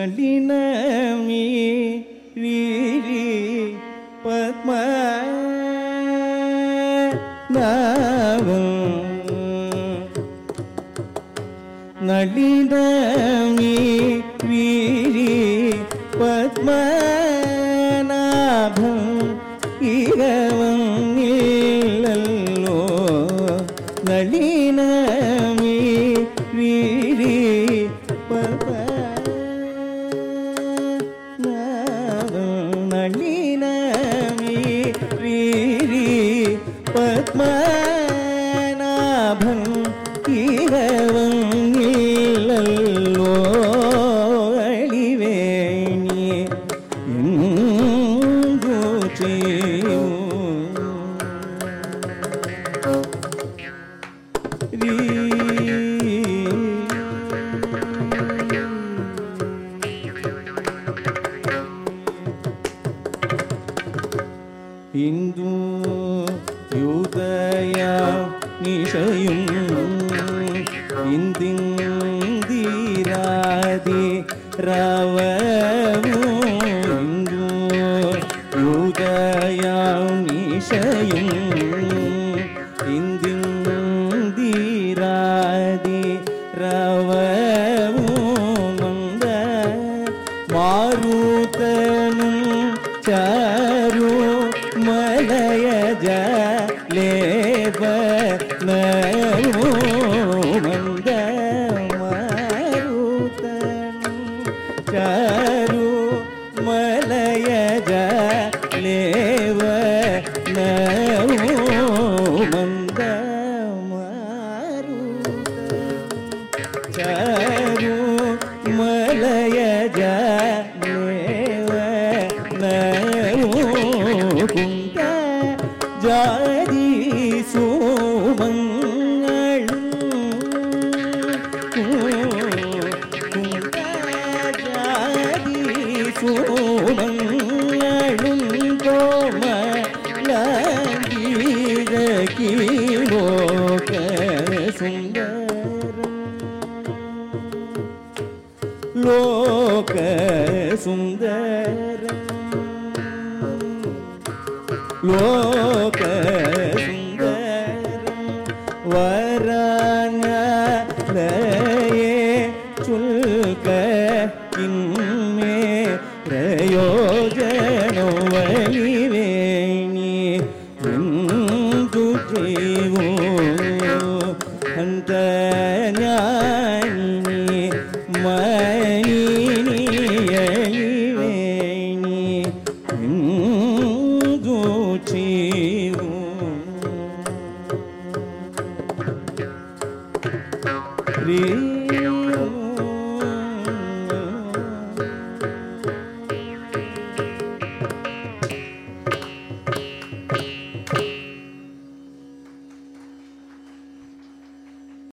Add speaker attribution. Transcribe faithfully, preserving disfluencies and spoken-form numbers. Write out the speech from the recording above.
Speaker 1: நளினமீ வீரி பத்ம நாவம் நளினமீ வீரி பத்மநாபம் இரவம் இல்லல்லோ நளினமீ வீரி பத்மநாபம் நளினமீ வீரி பத்மநாபம் இரவம் இல்லல்லோ அழிவேணி இந்து யூதயா நிஷயும் இந்திந்திராதி ராவவும் இந்து யூதயா நிஷயும் இந்திந்திராதி ராவவும் வந்த மாருதனும் சாரு மலயஜ லேவ மந்த மாருதனும் சாரு மலயஜ லேவ மந்த மாருதனும் சாரு மலயஜ குந்த ஜாதி சோமங்களும் குந்த ஜாதி சோமங்களும் கோமலங்கீர கீழோக சுந்தரம் லோக சுந்தரம் லோக சுந்தரம் வரானலயே சுல்க கிம்மே பிரயோஜனோ வலிவேணி இந்து ஜீவோ அந்த ஞானி